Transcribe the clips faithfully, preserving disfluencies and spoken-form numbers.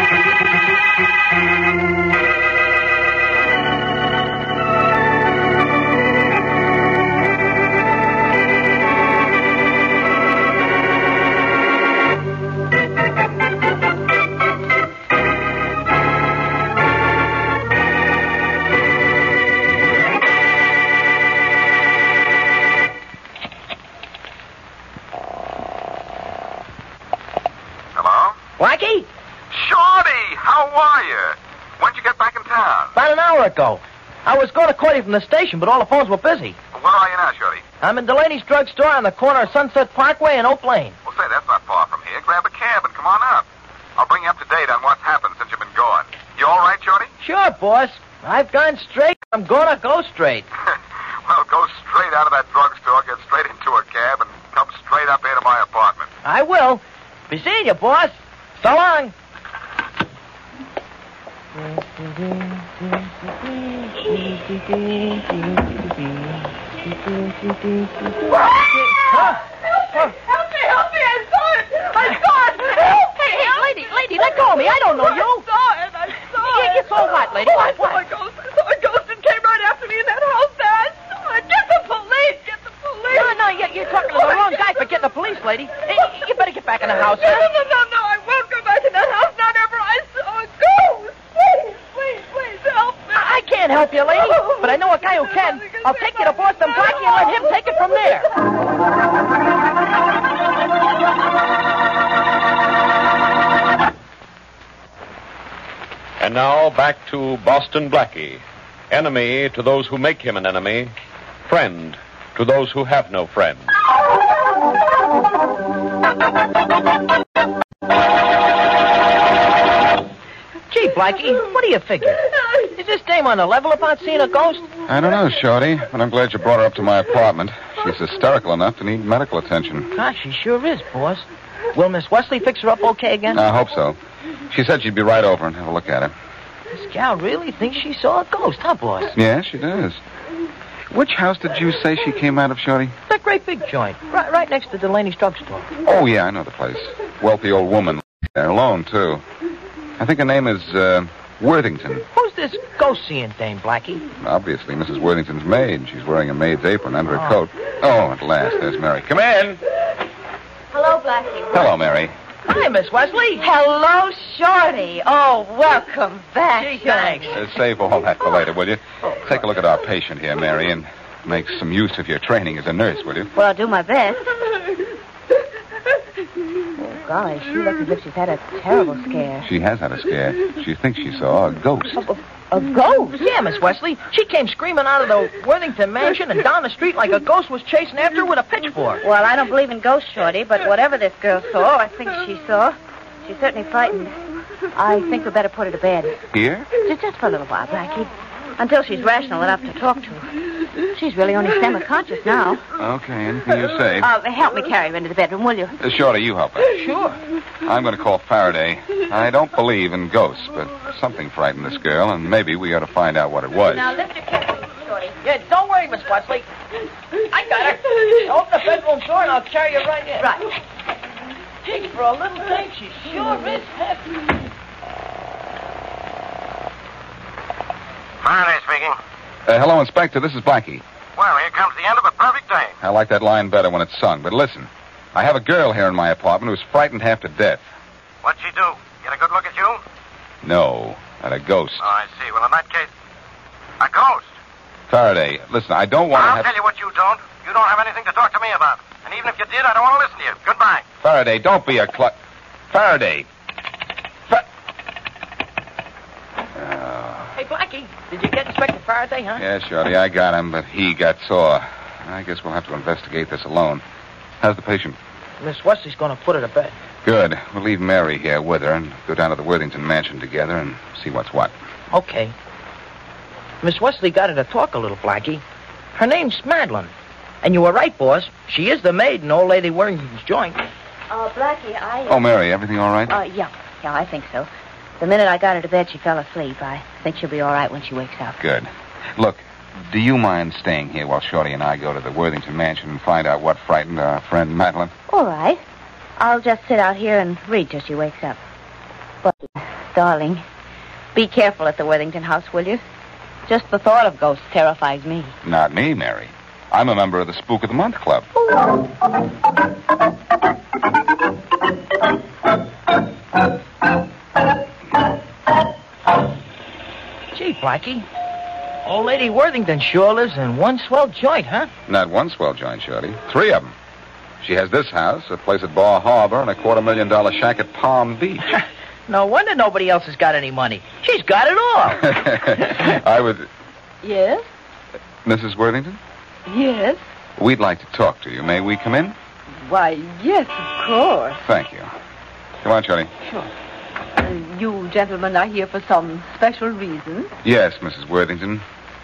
Blackie? Shorty, how are you? When'd you get back in town? About an hour ago. I was going to call you from the station, but all the phones were busy. Well, where are you now, Shorty? I'm in Delaney's drugstore on the corner of Sunset Parkway and Oak Lane. Well, say, that's not far from here. Grab a cab and come on up. I'll bring you up to date on what's happened since you've been gone. You all right, Shorty? Sure, boss. I've gone straight. I'm going to go straight. Well, go straight out of that drugstore, get straight into a cab, and come straight up here to my apartment. I will. Be seeing you, boss. So long. Huh? Help me! Help me! Help me! I saw it! I saw it! Help me! Hey, hey, lady, lady, let go of me. I don't know you. I saw it! I saw You, it! you saw what, lady? Oh, I What? saw a ghost! I saw a ghost and came right after me in that house there! I saw it! Get the police! Get the police! No, no, you, you're talking to the wrong guy for getting the police, lady. Hey, you better get back in the house. No, no, no, no, no! I won't go back in that house! Not ever! I saw a ghost! Please, please, please help me! I can't help you, lady, but I know a guy who can. I'll take you to Boston Blackie and let him take it from there. And now back to Boston Blackie. Enemy to those who make him an enemy. Friend to those who have no friend. Gee, Blackie, what do you figure? Is this dame on the level about seeing a ghost? I don't know, Shorty, but I'm glad you brought her up to my apartment. She's hysterical enough to need medical attention. Gosh, she sure is, boss. Will Miss Wesley fix her up okay again? I hope so. She said she'd be right over and have a look at her. This gal really thinks she saw a ghost, huh, boss? Yeah, she does. Which house did you say she came out of, Shorty? That great big joint, right, right next to Delaney's drugstore. Oh, yeah, I know the place. Wealthy old woman there, alone, too. I think her name is, uh, Worthington. Who's this ghost-seeing dame, Blackie? Obviously, Missus Worthington's maid. She's wearing a maid's apron under her Oh. coat. Oh, at last, there's Mary. Come in. Hello, Blackie. Hello, Mary. Hi, Miss Wesley. Hello, Shorty. Oh, welcome back. Gee, thanks. Uh, save all that for later, will you? Take a look at our patient here, Mary, and make some use of your training as a nurse, will you? Well, I'll do my best. Oh, golly, she looks as if she's had a terrible scare. She has had a scare. She thinks she saw a ghost. A, a ghost? Yeah, Miss Wesley. She came screaming out of the Worthington mansion and down the street like a ghost was chasing after her with a pitchfork. Well, I don't believe in ghosts, Shorty, but whatever this girl saw, I think she saw, she's certainly frightened. I think we better put her to bed. Here? Just, just for a little while, Blackie. Until she's rational enough to talk to. She's really only semi-conscious now. Okay, anything you say. Uh, help me carry her into the bedroom, will you? Uh, Shorty, you help her. Sure. I'm going to call Faraday. I don't believe in ghosts, but something frightened this girl, and maybe we ought to find out what it was. Now, lift her carefully, Shorty. Yeah, don't worry, Miss Wesley. I got her. Open the bedroom door and I'll carry you right in. Right. Gee, for a little thing, she sure is heavy. Faraday speaking. Uh, hello, Inspector. This is Blackie. Well, here comes the end of a perfect day. I like that line better when it's sung, but listen. I have a girl here in my apartment who's frightened half to death. What'd she do? Get a good look at you? No, at a ghost. Oh, I see. Well, in that case, a ghost. Faraday, listen, I don't want to I'll have... tell you what you don't. You don't have anything to talk to me about. And even if you did, I don't want to listen to you. Goodbye. Faraday, don't be a cl... Faraday. Fa- oh. Hey, Blackie, did you get Inspector Faraday, huh? Yeah, Shorty, I got him, but he got sore. I guess we'll have to investigate this alone. How's the patient? Miss Wesley's going to put her to bed. Good. We'll leave Mary here with her and go down to the Worthington mansion together and see what's what. Okay. Miss Wesley got her to talk a little, Blackie. Her name's Madeline. And you were right, boss. She is the maid in Old Lady Worthington's joint. Uh, Blackie, I... Oh, Mary, everything all right? Uh, yeah. Yeah, I think so. The minute I got her to bed, she fell asleep. I think she'll be all right when she wakes up. Good. Look, do you mind staying here while Shorty and I go to the Worthington mansion and find out what frightened our friend Madeline? All right. I'll just sit out here and read till she wakes up. But darling. Be careful at the Worthington house, will you? Just the thought of ghosts terrifies me. Not me, Mary. I'm a member of the Spook of the Month Club. Gee, Blackie. Old Lady Worthington sure lives in one swell joint, huh? Not one swell joint, Shorty. Three of them. She has this house, a place at Bar Harbor, and a quarter million dollar shack at Palm Beach. No wonder nobody else has got any money. She's got it all. I would... Yes? Missus Worthington? Yes? We'd like to talk to you. May we come in? Why, yes, of course. Thank you. Come on, Shorty. Sure. Uh, you gentlemen are here for some special reason? Yes, Missus Worthington.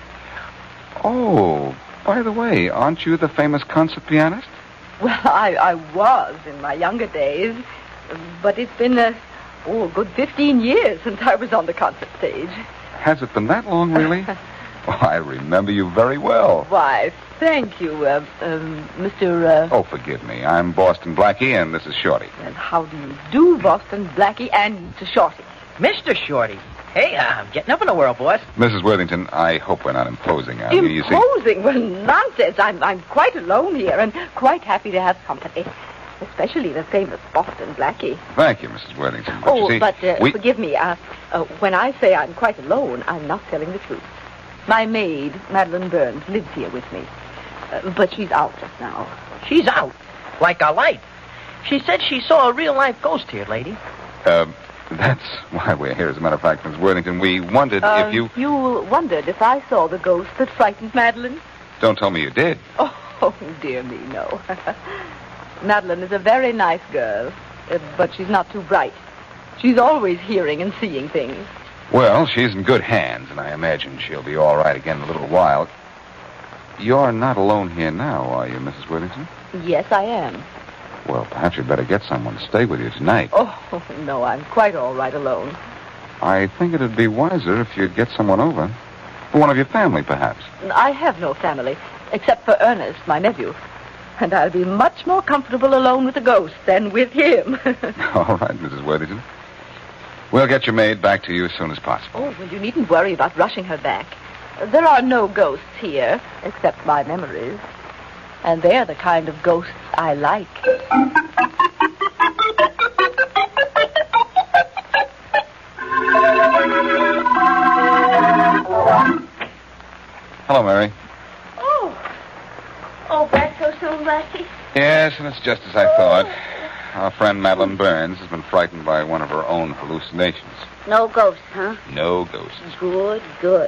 Oh, by the way, aren't you the famous concert pianist? Well, I, I was in my younger days, but it's been a, oh, a good fifteen years since I was on the concert stage. Has it been that long, really? Oh, I remember you very well. Why, thank you, uh, um, Mister Uh... Oh, forgive me. I'm Boston Blackie, and this is Shorty. And how do you do, Boston Blackie and Mister Shorty? Mister Shorty. Hey, uh, I'm getting up in the world, boss. Missus Worthington, I hope we're not imposing on you. You see... Imposing? Well, nonsense. I'm, I'm quite alone here and quite happy to have company. Especially the famous Boston Blackie. Thank you, Missus Worthington. But oh, you see, but uh, we... forgive me. Uh, uh, when I say I'm quite alone, I'm not telling the truth. My maid, Madeline Burns, lives here with me. Uh, but she's out just now. She's out. Like a light. She said she saw a real-life ghost here, lady. Uh, that's why we're here. As a matter of fact, Missus Worthington, we wondered Uh, if you... You wondered if I saw the ghost that frightened Madeline? Don't tell me you did. Oh, dear me, no. Madeline is a very nice girl, uh, but she's not too bright. She's always hearing and seeing things. Well, she's in good hands, and I imagine she'll be all right again in a little while. You're not alone here now, are you, Missus Worthington? Yes, I am. Well, perhaps you'd better get someone to stay with you tonight. Oh, no, I'm quite all right alone. I think it'd be wiser if you'd get someone over. One of your family, perhaps. I have no family, except for Ernest, my nephew. And I'll be much more comfortable alone with the ghost than with him. All right, Missus Worthington. We'll get your maid back to you as soon as possible. Oh, well, you needn't worry about rushing her back. There are no ghosts here, except my memories. And they're the kind of ghosts I like. Hello, Mary. Oh. Oh, back so soon, Blackie? Yes, and it's just as I thought. Our friend Madeline Burns has been frightened by one of her own hallucinations. No ghosts, huh? No ghosts. Good, good.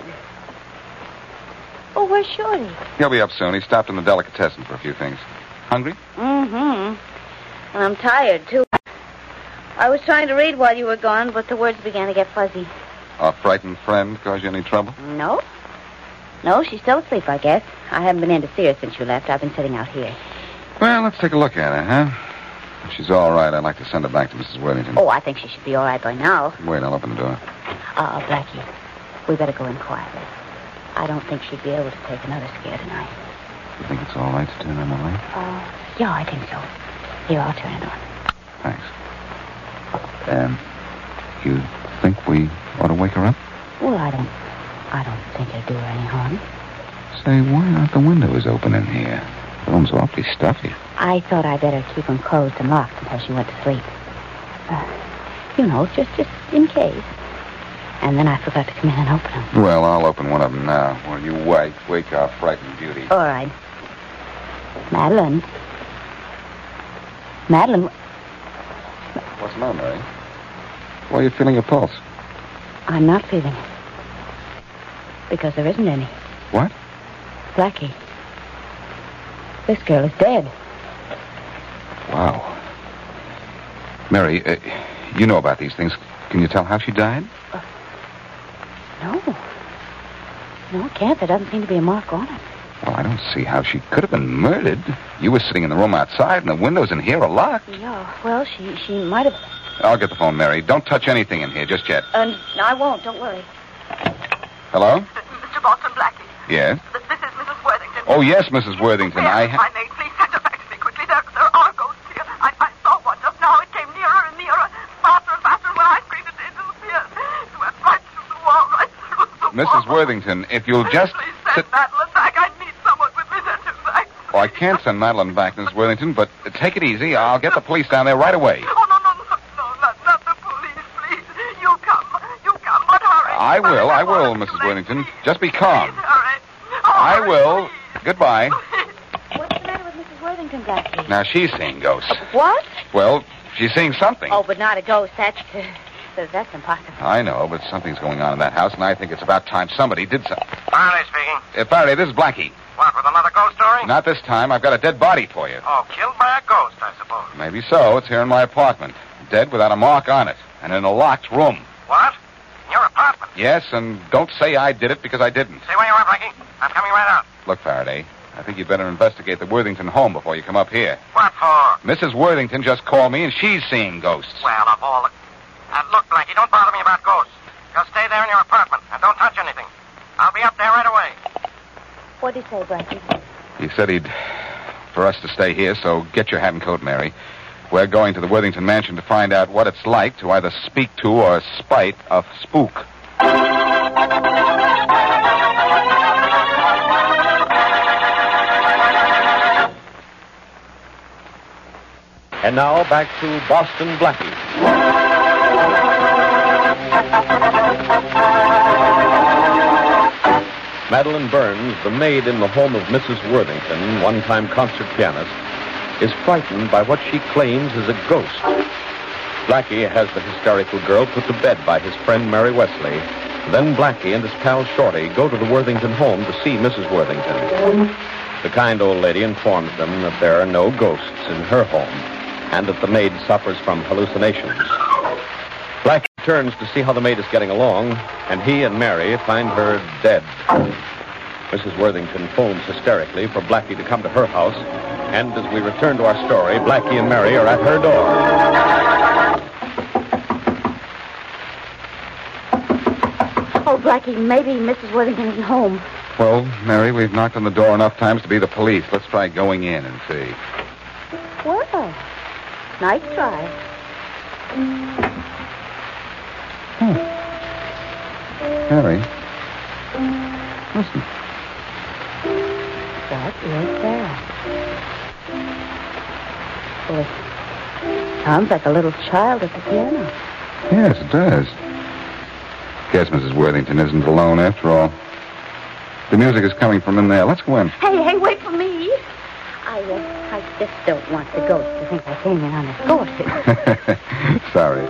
Oh, where's Shorty? He'll be up soon. He stopped in the delicatessen for a few things. Hungry? Mm-hmm. And I'm tired, too. I was trying to read while you were gone, but the words began to get fuzzy. Our frightened friend cause you any trouble? No. No, she's still asleep, I guess. I haven't been in to see her since you left. I've been sitting out here. Well, let's take a look at her, huh? If she's all right, I'd like to send her back to Missus Worthington. Oh, I think she should be all right by now. Wait, I'll open the door. Uh, Blackie, we better go in quietly. I don't think she'd be able to take another scare tonight. You think it's all right to turn on the light? Uh, yeah, I think so. Here, I'll turn it on. Thanks. Um, you think we ought to wake her up? Well, I don't... I don't think it'll do her any harm. Say, why aren't the windows open in here? The room's awfully stuffy. I thought I'd better keep them closed and locked until she went to sleep. Uh, you know, just, just in case. And then I forgot to come in and open them. Well, I'll open one of them now. While you wait, wake our frightened beauty. All right. Madeline. Madeline. What's the matter, Mary? Why are you feeling your pulse? I'm not feeling it. Because there isn't any. What? Blackie. This girl is dead. Wow. Mary, uh, you know about these things. Can you tell how she died? Uh, no. No, I can't. There doesn't seem to be a mark on it. Well, I don't see how she could have been murdered. You were sitting in the room outside, and the windows in here are locked. Yeah, well, she, she might have... I'll get the phone, Mary. Don't touch anything in here just yet. Uh, I won't. Don't worry. Hello? Mister Boston Blackie. Yes? This is Missus Worthington. Oh, yes, Missus Worthington. Yes, I... my maid, please send her back to me quickly. There, there are ghosts here. I, I saw one just now. It came nearer and nearer, faster and faster. When I screamed, it, it disappeared. Missus Worthington, if you'll just Please send sit... Madeline back. I need someone with me there tonight. Oh, I can't send Madeline back, Missus Worthington, but take it easy. I'll get the police down there right away. Oh, no, no, no, no, not, not the police, please. You come. You come, but hurry. I will, I will, But Missus you Worthington. please. Just be calm. Please, hurry. Oh, I hurry, will. please. Goodbye. What's the matter with Missus Worthington, Blackie? Now, she's seeing ghosts. What? Well, she's seeing something. Oh, but not a ghost. That's, uh, that's impossible. I know, but something's going on in that house, and I think it's about time somebody did something. Faraday speaking. Uh, Faraday, this is Blackie. What, with another ghost story? Not this time. I've got a dead body for you. Oh, killed by a ghost, I suppose. Maybe so. It's here in my apartment. Dead without a mark on it, and in a locked room. What? In your apartment? Yes, and don't say I did it because I didn't. Stay where you are, Blackie. I'm coming right out. Look, Faraday, I think you'd better investigate the Worthington home before you come up here. What for? Missus Worthington just called me, and she's seeing ghosts. Well, of all the... Uh, look, Blackie, don't bother me about ghosts. Just stay there in your apartment and don't touch anything. I'll be up there right away. What did he say, Blackie? He said he'd... for us to stay here, so get your hat and coat, Mary. We're going to the Worthington mansion to find out what it's like to either speak to or spite a spook. And now back to Boston Blackie. Madeline Burns, the maid in the home of Missus Worthington, one-time concert pianist, is frightened by what she claims is a ghost. Blackie has the hysterical girl put to bed by his friend Mary Wesley. Then Blackie and his pal Shorty go to the Worthington home to see Missus Worthington. The kind old lady informs them that there are no ghosts in her home and that the maid suffers from hallucinations. Blackie turns to see how the maid is getting along, and he and Mary find her dead. Missus Worthington phones hysterically for Blackie to come to her house, and as we return to our story, Blackie and Mary are at her door. Oh, Blackie, maybe Missus Worthington isn't home. Well, Mary, we've knocked on the door enough times to be the police. Let's try going in and see. Well, nice try. Oh. Mary. Listen. What is that? Well, it sounds like a little child at the piano. Yes, it does. Guess Missus Worthington isn't alone after all. The music is coming from in there. Let's go in. Hey, hey, wait for me. I, uh, I just don't want the ghost to think I came in unescorted. Sorry.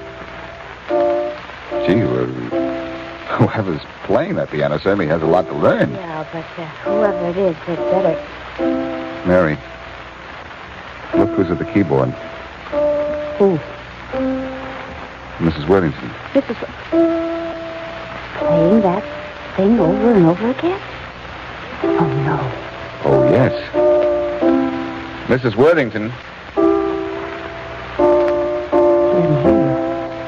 Gee, well, whoever's playing that piano certainly has a lot to learn. Yeah, but uh, whoever it is, they'd better... Mary, look who's at the keyboard. Who? Missus Worthington. Missus Playing that thing over and over again? Oh, no. Oh, yes. Missus Worthington. I didn't hear you.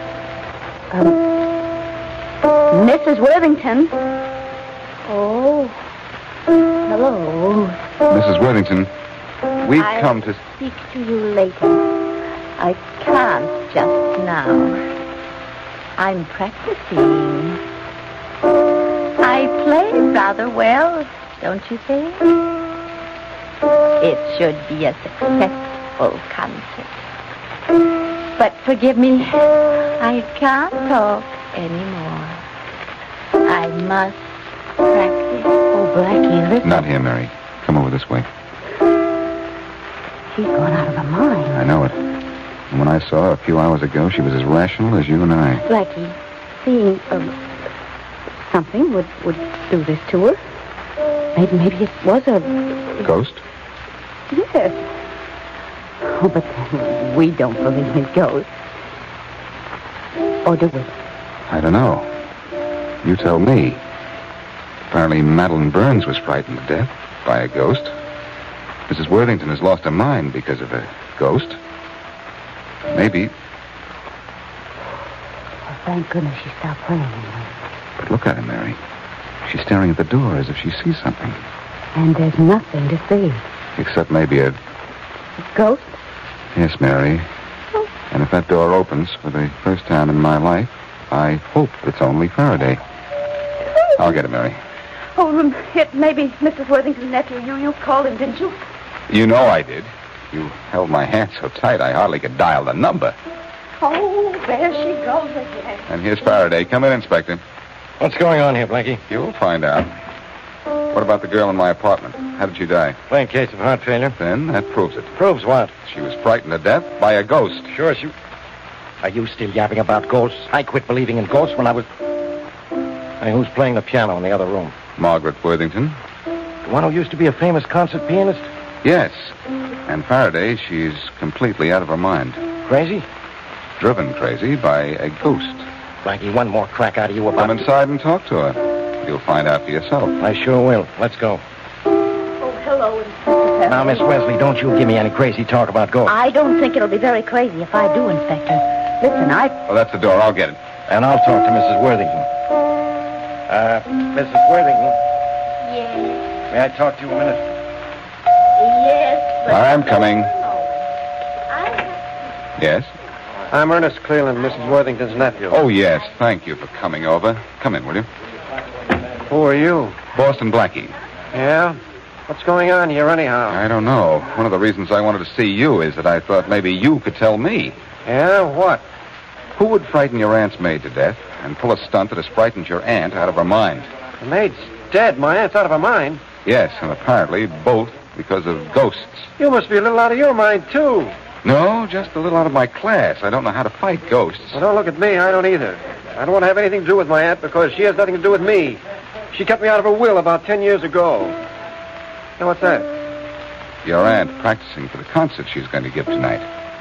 Um, Missus Worthington. Oh. Hello. Missus Worthington, we've I'll come to... speak to you later. I can't just now. I'm practicing. I play rather well, don't you think? It should be a successful concert. But forgive me, I can't talk anymore. I must practice. Oh, Blackie, listen. Not here, Mary. Come over this way. She's gone out of her mind. I know it. And when I saw her a few hours ago, she was as rational as you and I. Blackie, seeing um, something would, would do this to her. Maybe, maybe it was a... Ghost? Yes. Oh, but we don't believe in ghosts. Or do we? I don't know. You tell me. Apparently Madeline Burns was frightened to death by a ghost. Missus Worthington has lost her mind because of a ghost. Maybe. Oh, thank goodness she stopped playing anyway. But look at her, Mary. She's staring at the door as if she sees something. And there's nothing to see. Except maybe a... A ghost? Yes, Mary. Oh. And if that door opens for the first time in my life, I hope it's only Faraday. I'll get it, Mary. Oh, um, it may be Missus Worthington's nephew. You you called him, didn't you? You know I did. You held my hand so tight I hardly could dial the number. Oh, there she goes again. And here's Faraday. Come in, Inspector. What's going on here, Blackie? You'll find out. What about the girl in my apartment? How did she die? Plain case of heart failure. Then that proves it. Proves what? She was frightened to death by a ghost. Sure, she... Are you still yapping about ghosts? I quit believing in ghosts when I was... Hey, who's playing the piano in the other room? Margaret Worthington. The one who used to be a famous concert pianist? Yes. And Faraday, she's completely out of her mind. Crazy? Driven crazy by a ghost. Blackie, one more crack out of you about... Come inside and talk to her. You'll find out for yourself. I sure will. Let's go. Oh, hello, Inspector. Now, Miss Wesley, don't you give me any crazy talk about ghosts. I don't think it'll be very crazy if I do, Inspector. Listen, I... Well, that's the door. I'll get it. And I'll talk to Missus Worthington. Uh, Missus Worthington, Yes, may I talk to you a minute? yes, but... I'm coming. I... Yes? I'm Ernest Cleland, Missus Worthington's nephew. Oh, yes. Thank you for coming over. Come in, will you? Who are you? Boston Blackie. Yeah? What's going on here, anyhow? I don't know. One of the reasons I wanted to see you is that I thought maybe you could tell me. Yeah? What? Who would frighten your aunt's maid to death and pull a stunt that has frightened your aunt out of her mind? The maid's dead. My aunt's out of her mind. Yes, and apparently both because of ghosts. You must be a little out of your mind, too. No, just a little out of my class. I don't know how to fight ghosts. Well, don't look at me. I don't either. I don't want to have anything to do with my aunt because she has nothing to do with me. She cut me out of her will about ten years ago. Now, what's that? Your aunt practicing for the concert she's going to give tonight.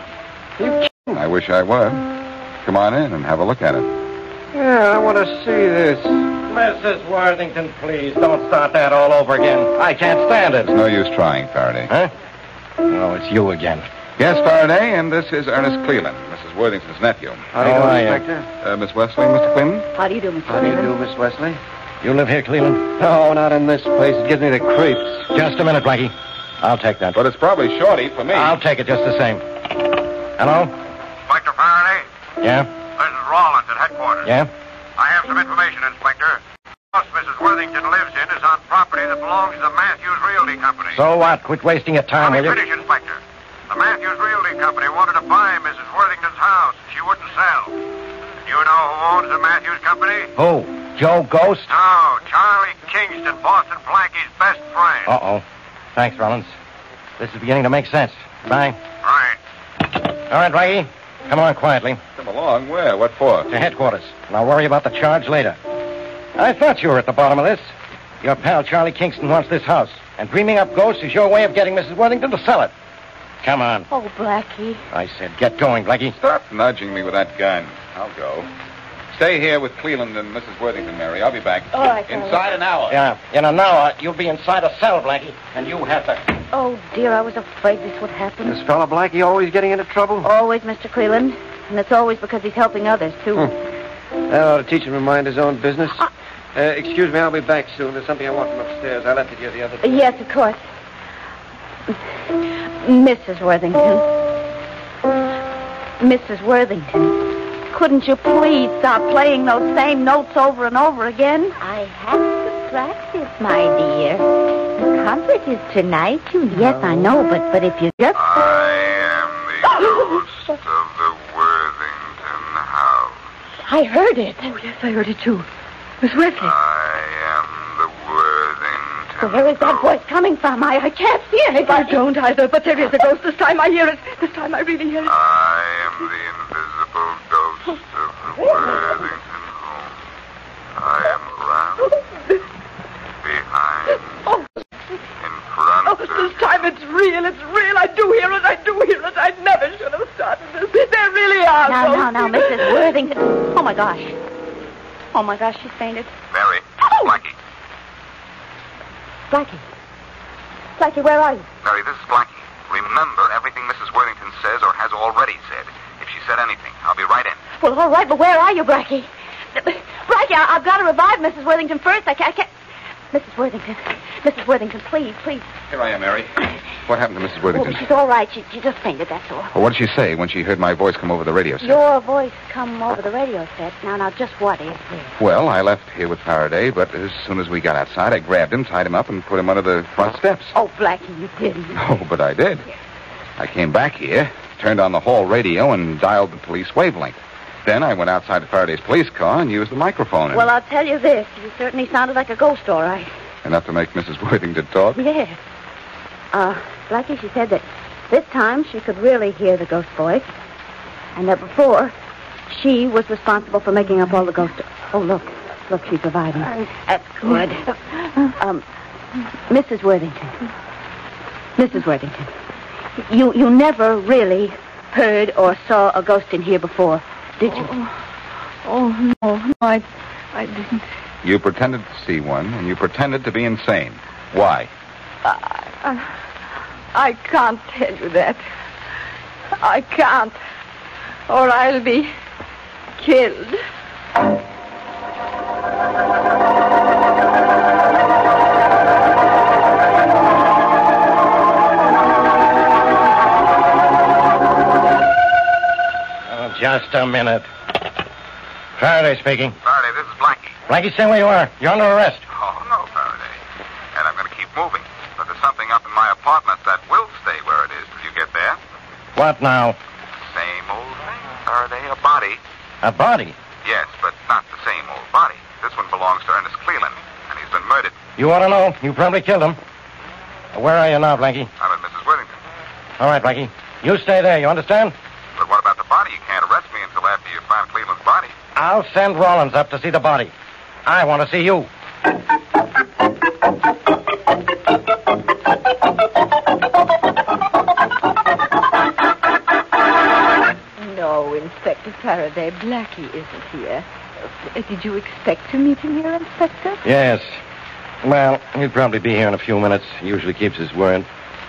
You kidding? I wish I were. Come on in and have a look at it. Yeah, I want to see this. Missus Worthington, please, don't start that all over again. I can't stand it. It's no use trying, Faraday. Huh? Oh, it's you again. Yes, Faraday, and this is Ernest Cleland, Missus Worthington's nephew. How do you Oh, do, I, uh, Inspector? Uh, Miss Wesley, Mister Cleland? How do you do, Mister How do you Cleveland? do, Miss Wesley? You live here, Cleveland? No, not in this place. It gives me the creeps. Just a minute, Blackie. I'll take that. But it's probably Shorty for me. I'll take it just the same. Hello? Inspector Faraday, Yeah? this is Rollins at headquarters. Yeah? I have some information, Inspector. The house Missus Worthington lives in is on property that belongs to the Matthews Realty Company. So what? Quit wasting your time, Let will me you? finish, Inspector. The Matthews Realty Company wanted to buy Missus Worthington's house. She wouldn't sell. You know who owns the Matthews Company? Who? Joe Ghost? No, Charlie Kingston, Boston Blackie's best friend. Uh-oh. Thanks, Rollins. This is beginning to make sense. Bye. Right. All right, Blackie. Come on quietly Come along. Where? What for? to headquarters, and I'll worry about the charge later. I thought you were at the bottom of this. Your pal Charlie Kingston wants this house, and dreaming up ghosts is your way of getting Missus Worthington to sell it. Come on. Oh, Blackie. I said get going, Blackie. Stop nudging me with that gun. I'll go. Stay here with Cleland and Missus Worthington, Mary. I'll be back. All right, Charlie. Inside an hour. Yeah, in an hour, you'll be inside a cell, Blackie, and you have to... Oh, dear, I was afraid this would happen. This fella Blackie always getting into trouble? Always, Mister Cleveland. And it's always because he's helping others, too. Hmm. That ought to teach him to mind his own business. Uh, Uh, excuse me, I'll be back soon. There's something I want from upstairs. I left it here the other day. Yes, of course. Missus Worthington. Missus Worthington, couldn't you please stop playing those same notes over and over again? I have to practice, my dear. The concert is tonight, you know. Yes, I know, but, but if you just... I am the ghost of the Worthington house. I heard it. Oh, yes, I heard it, too. Miss Wesley. I am the Worthington Where is that voice coming from? I, I can't see I anybody. don't either, but there is a ghost. This time I hear it. This time I really hear it. I am the invisible ghost of the Worthington home. I am around, behind, Oh, in front oh, of this time it's real. It's real. I do hear it. I do hear it. I never should have started this. There really are Now, ghosts. now, now, Missus Worthington. Oh, my gosh. Oh, my gosh, she's fainted. Mary, Oh! Blackie. Blackie. Blackie, where are you? Mary, this is Blackie. Remember everything Missus Worthington says or has already said. If she said anything, I'll be right in. Well, all right, but where are you, Blackie? Blackie, I- I've got to revive Missus Worthington first. I can't... I can't... Missus Worthington. Missus Worthington, please, please. Here I am, Mary. What happened to Missus Oh, Worthington? she's all right. She, she just fainted, that's all. Well, what did she say when she heard my voice come over the radio set? Your voice come over the radio set. Now, now, just what is it? Well, I left here with Faraday, but as soon as we got outside, I grabbed him, tied him up, and put him under the front steps. Oh, Blackie, you didn't. Oh, but I did. I came back here, turned on the hall radio, and dialed the police wavelength. Then I went outside to Faraday's police car and used the microphone. And... Well, I'll tell you this. You certainly sounded like a ghost, all right. Enough to make Missus Worthington talk? Yes. Uh, Blackie, she said that this time she could really hear the ghost voice, and that before, she was responsible for making up all the ghost... Oh, look. Look, she's reviving. That's good. Um, Missus Worthington. Missus Worthington. You, you never really heard or saw a ghost in here before, did you? Oh, oh no, no, I, I didn't. You pretended to see one, and you pretended to be insane. Why? I, I, I can't tell you that. I can't. Or I'll be killed. Just a minute. Faraday speaking. Faraday, this is Blackie. Blackie, stay where you are. You're under arrest. Oh, no, Faraday. And I'm going to keep moving. But there's something up in my apartment that will stay where it is till you get there. What now? Same old thing, Faraday. A body. A body? Yes, but not the same old body. This one belongs to Ernest Cleland, and he's been murdered. You ought to know. You probably killed him. Where are you now, Blackie? I'm at Missus Worthington. All right, Blackie. You stay there. You understand? But what about the body? You can't arrest me until after you find Cleveland's body. I'll send Rollins up to see the body. I want to see you. No, Inspector Faraday, Blackie isn't here. Uh, did you expect to meet him here, Inspector? Yes. Well, he'll probably be here in a few minutes. He usually keeps his word.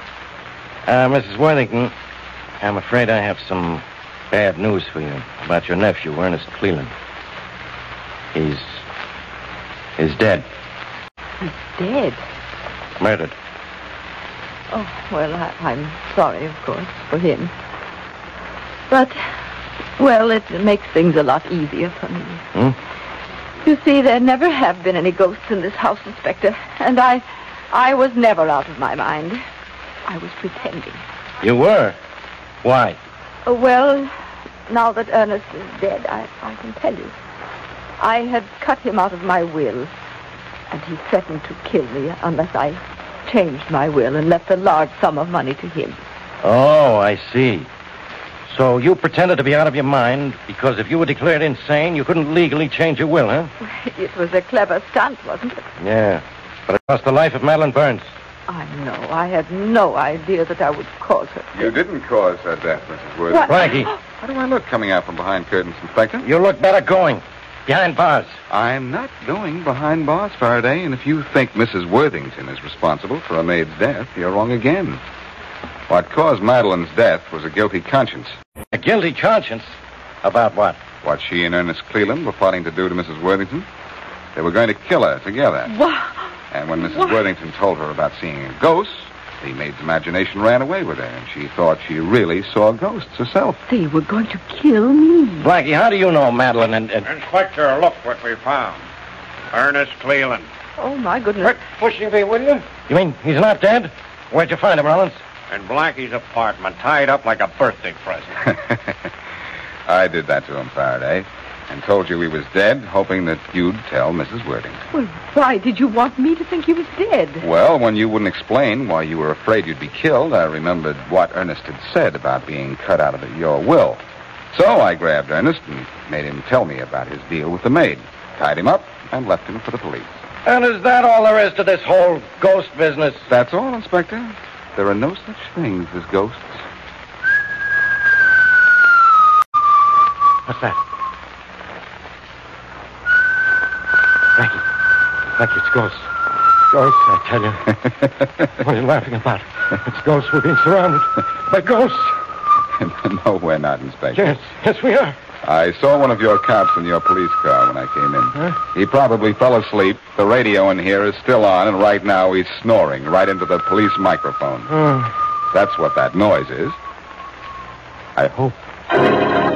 Uh, Missus Worthington, I'm afraid I have some bad news for you about your nephew, Ernest Cleland. He's... he's dead. He's dead? Murdered. Oh, well, I, I'm sorry, of course, for him. But, well, it makes things a lot easier for me. Hmm? You see, there never have been any ghosts in this house, Inspector. And I... I was never out of my mind. I was pretending. You were? Why? Uh, well, now that Ernest is dead, I, I can tell you. I had cut him out of my will, and he threatened to kill me unless I changed my will and left a large sum of money to him. Oh, I see. So you pretended to be out of your mind because if you were declared insane, you couldn't legally change your will, huh? It was a clever stunt, wasn't it? Yeah, but it cost the life of Madeline Burns. I know. I had no idea that I would cause her. You didn't cause her death, Missus Worthington. What? Blackie, How do I look coming out from behind curtains, Inspector? you look better going. Behind bars. I'm not going behind bars, Faraday, and if you think Missus Worthington is responsible for a maid's death, you're wrong again. What caused Madeline's death was a guilty conscience. A guilty conscience? About what? What she and Ernest Cleland were plotting to do to Missus Worthington. They were going to kill her together. Wow. And when Missus What? Worthington told her about seeing a ghost, the maid's imagination ran away with her, and she thought she really saw ghosts herself. They were going to kill me. Blackie, how do you know Madeline and... and... Inspector, look what we found. Ernest Cleland. Oh, my goodness. Quit pushing me, will you? You mean he's not dead? Where'd you find him, Rollins? In Blackie's apartment, tied up like a birthday present. I did that to him, Faraday, and told you he was dead, hoping that you'd tell Missus Worthington. Well, why did you want me to think he was dead? Well, when you wouldn't explain why you were afraid you'd be killed, I remembered what Ernest had said about being cut out of your will. So I grabbed Ernest and made him tell me about his deal with the maid, tied him up, and left him for the police. And is that all there is to this whole ghost business? That's all, Inspector. There are no such things as ghosts. What's that? Blackie. Blackie, it's ghosts. Ghosts, I tell you. What are you laughing about? It's ghosts. We're being surrounded by ghosts. No, we're not, Inspector. Yes, yes, we are. I saw one of your cops in your police car when I came in. Huh? He probably fell asleep. The radio in here is still on, and right now he's snoring right into the police microphone. Oh, That's what that noise is. I hope.